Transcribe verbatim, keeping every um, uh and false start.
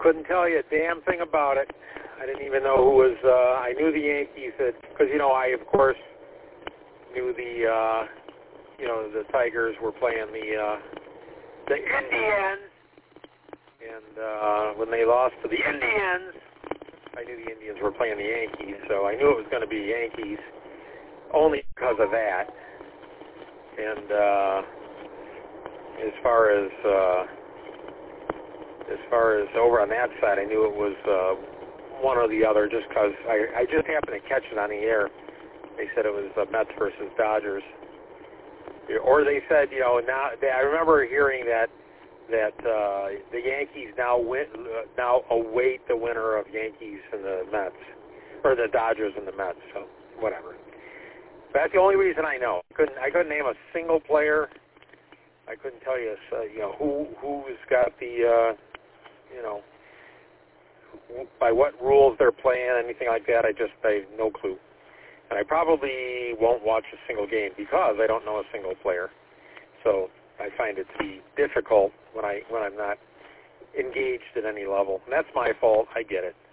Couldn't tell you a damn thing about it. I didn't even know who was. Uh, I knew the Yankees, because you know I of course knew the. Uh, you know the Tigers were playing the uh, the Indians, and uh, when they lost to the Indians, I knew the Indians were playing the Yankees, so I knew it was going to be Yankees only because of that. And uh, as far as uh, as far as over on that side, I knew it was uh, one or the other, just because I, I just happened to catch it on the air. They said it was uh, Mets versus Dodgers, or they said, you know, now they, I remember hearing that that uh, the Yankees now win, uh, now await the winner of Yankees and the Mets, or the Dodgers and the Mets. So whatever. That's the only reason I know. I couldn't I couldn't name a single player. I couldn't tell you, uh, you know, who who's got the, uh, you know, by what rules they're playing, anything like that. I just I have no clue, and I probably won't watch a single game because I don't know a single player. So I find it to be difficult when I when I'm not engaged at any level, and that's my fault. I get it.